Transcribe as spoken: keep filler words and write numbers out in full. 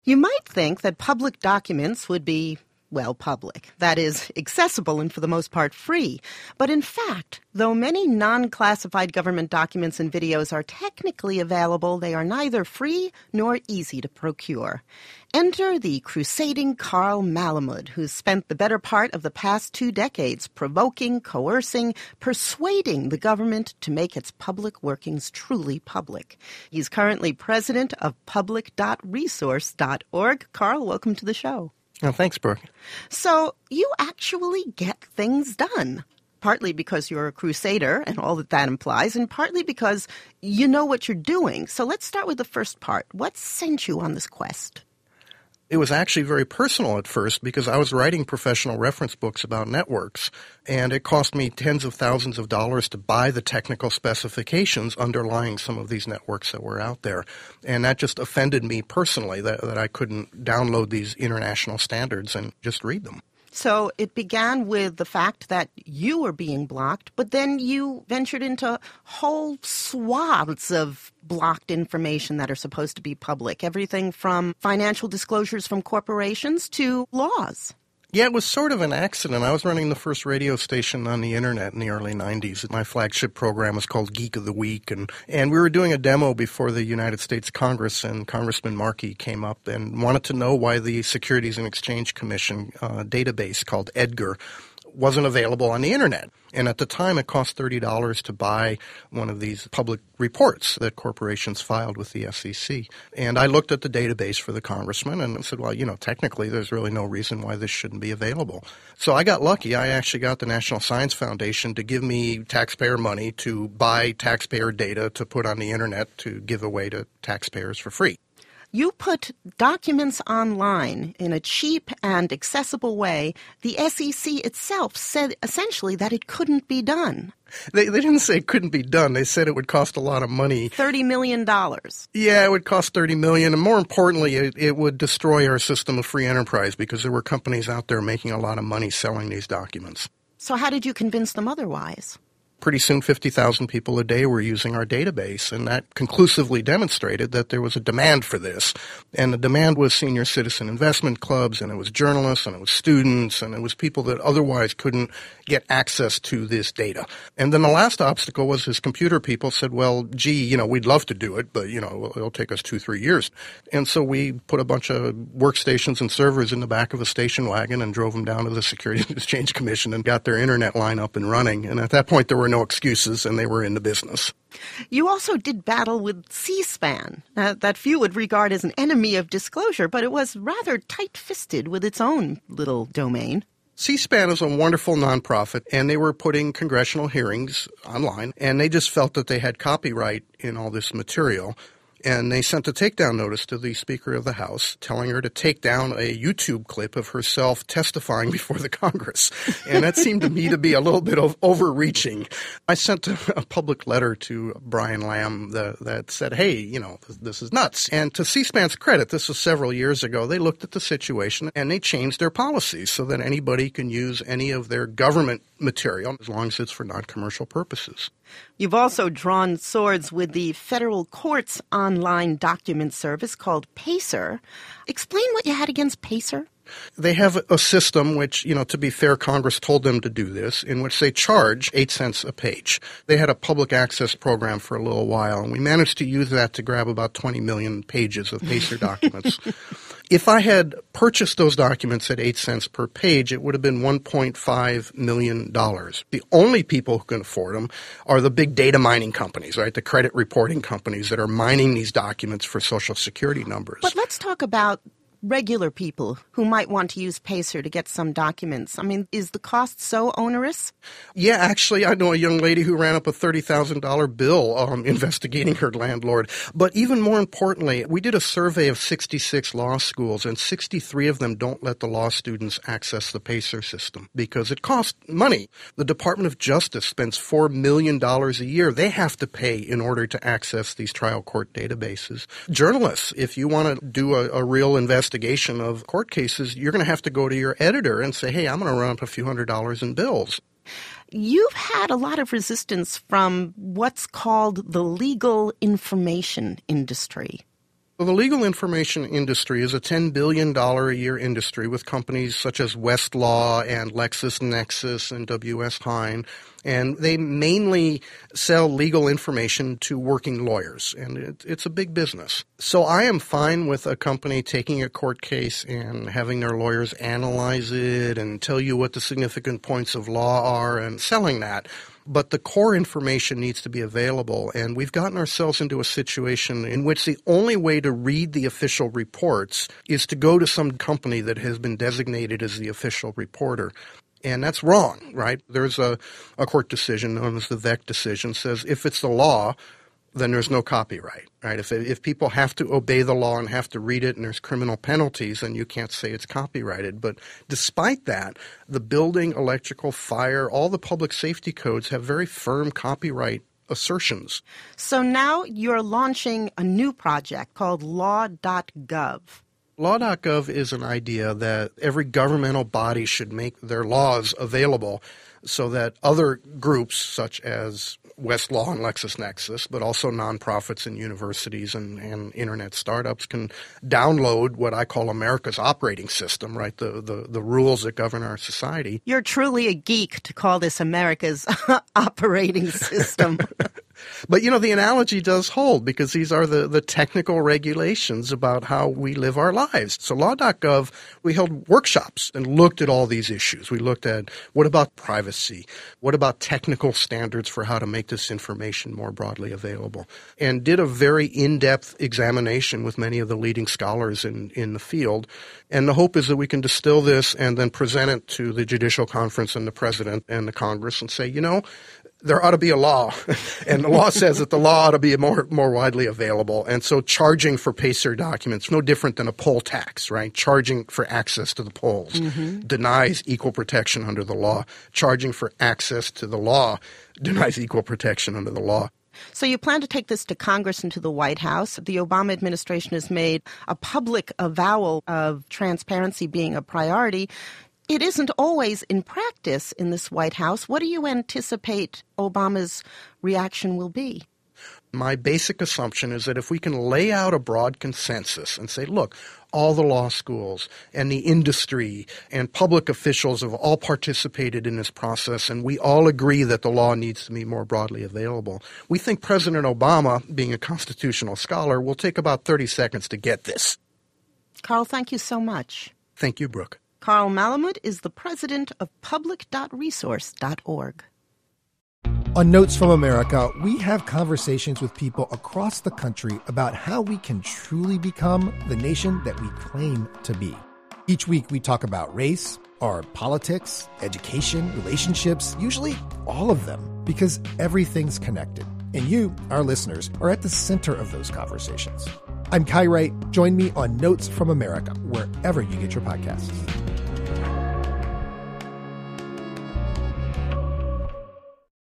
You might think that public documents would be, well, public. That is, accessible and for the most part free. But in fact, though many non-classified government documents and videos are technically available, they are neither free nor easy to procure. Enter the crusading Carl Malamud, who's spent the better part of the past two decades provoking, coercing, persuading the government to make its public workings truly public. He's currently president of public dot resource dot org. Carl, welcome to the show. Oh, thanks, Brooke. So you actually get things done, partly because you're a crusader and all that that implies, and partly because you know what you're doing. So let's start with the first part. What sent you on this quest? It was actually very personal at first because I was writing professional reference books about networks, and it cost me tens of thousands of dollars to buy the technical specifications underlying some of these networks that were out there. And that just offended me personally, that, that I couldn't download these international standards and just read them. So it began with the fact that you were being blocked, but then you ventured into whole swaths of blocked information that are supposed to be public, everything from financial disclosures from corporations to laws. Yeah, it was sort of an accident. I was running the first radio station on the internet in the early nineties. My flagship program was called Geek of the Week, and, and we were doing a demo before the United States Congress, and Congressman Markey came up and wanted to know why the Securities and Exchange Commission uh, database called EDGAR wasn't available on the internet. And at the time, it cost thirty dollars to buy one of these public reports that corporations filed with the S E C. And I looked at the database for the congressman and said, well, you know, technically there's really no reason why this shouldn't be available. So I got lucky. I actually got the National Science Foundation to give me taxpayer money to buy taxpayer data to put on the internet to give away to taxpayers for free. You put documents online in a cheap and accessible way. The S E C itself said essentially that it couldn't be done. They, they didn't say it couldn't be done. They said it would cost a lot of money. thirty million dollars. Yeah, it would cost thirty million dollars. And more importantly, it, it would destroy our system of free enterprise because there were companies out there making a lot of money selling these documents. So how did you convince them otherwise? Pretty soon, fifty thousand people a day were using our database, and that conclusively demonstrated that there was a demand for this. And the demand was senior citizen investment clubs, and it was journalists, and it was students, and it was people that otherwise couldn't get access to this data. And then the last obstacle was his computer people said, well, gee, you know, we'd love to do it, but, you know, it'll take us two, three years. And so we put a bunch of workstations and servers in the back of a station wagon and drove them down to the Securities and Exchange Commission and got their internet line up and running. And at that point, there were no excuses, and they were in the business. You also did battle with C-SPAN, uh, that few would regard as an enemy of disclosure, but it was rather tight-fisted with its own little domain. C-SPAN is a wonderful nonprofit, and they were putting congressional hearings online, and they just felt that they had copyright in all this material. And they sent a takedown notice to the Speaker of the House telling her to take down a YouTube clip of herself testifying before the Congress. And that seemed to me to be a little bit of overreaching. I sent a, a public letter to Brian Lamb that, that said, hey, you know, this, this is nuts. And to C-SPAN's credit, this was several years ago, they looked at the situation and they changed their policies so that anybody can use any of their government material as long as it's for non-commercial purposes. You've also drawn swords with the federal court's online document service called PACER. Explain what you had against PACER. They have a system which, you know, to be fair, Congress told them to do this, in which they charge eight cents a page. They had a public access program for a little while, and we managed to use that to grab about twenty million pages of PACER documents. If I had purchased those documents at eight cents per page, it would have been one point five million dollars. The only people who can afford them are the big data mining companies, right? The credit reporting companies that are mining these documents for Social Security numbers. But let's talk about regular people who might want to use PACER to get some documents. I mean, is the cost so onerous? Yeah, actually, I know a young lady who ran up a thirty thousand dollars bill um, investigating her landlord. But even more importantly, we did a survey of sixty-six law schools, and sixty-three of them don't let the law students access the PACER system because it costs money. The Department of Justice spends four million dollars a year they have to pay in order to access these trial court databases. Journalists, if you want to do a, a real investigation, investigation of court cases, you're going to have to go to your editor and say, hey, I'm going to run up a few hundred dollars in bills. You've had a lot of resistance from what's called the legal information industry. Well, the legal information industry is a ten billion dollars a year industry with companies such as Westlaw and LexisNexis and W S. Hine. And they mainly sell legal information to working lawyers, and it, it's a big business. So I am fine with a company taking a court case and having their lawyers analyze it and tell you what the significant points of law are and selling that. But the core information needs to be available, and we've gotten ourselves into a situation in which the only way to read the official reports is to go to some company that has been designated as the official reporter. And that's wrong, right? There's a, a court decision known as the Vec decision says if it's the law, then there's no copyright, right? If if people have to obey the law and have to read it and there's criminal penalties, then you can't say it's copyrighted. But despite that, the building, electrical, fire, all the public safety codes have very firm copyright assertions. So now you're launching a new project called law dot gov. law dot gov is an idea that every governmental body should make their laws available so that other groups such as Westlaw and LexisNexis, but also nonprofits and universities and, and internet startups can download what I call America's operating system, right? The, the, the rules that govern our society. You're truly a geek to call this America's operating system. But, you know, the analogy does hold because these are the, the technical regulations about how we live our lives. So law dot gov, we held workshops and looked at all these issues. We looked at what about privacy? What about technical standards for how to make this information more broadly available? And did a very in-depth examination with many of the leading scholars in, in the field. And the hope is that we can distill this and then present it to the Judicial Conference and the President and the Congress and say, you know, there ought to be a law, and the law says that the law ought to be more more widely available. And so charging for PACER documents, no different than a poll tax, right? Charging for access to the polls mm-hmm. denies equal protection under the law. Charging for access to the law denies equal protection under the law. So you plan to take this to Congress and to the White House. The Obama administration has made a public avowal of transparency being a priority. It isn't always in practice in this White House. What do you anticipate Obama's reaction will be? My basic assumption is that if we can lay out a broad consensus and say, look, all the law schools and the industry and public officials have all participated in this process, and we all agree that the law needs to be more broadly available, we think President Obama, being a constitutional scholar, will take about thirty seconds to get this. Carl, thank you so much. Thank you, Brooke. Carl Malamud is the president of public dot resource dot org. On Notes from America, we have conversations with people across the country about how we can truly become the nation that we claim to be. Each week we talk about race, our politics, education, relationships, usually all of them, because everything's connected. And you, our listeners, are at the center of those conversations. I'm Kai Wright. Join me on Notes from America, wherever you get your podcasts.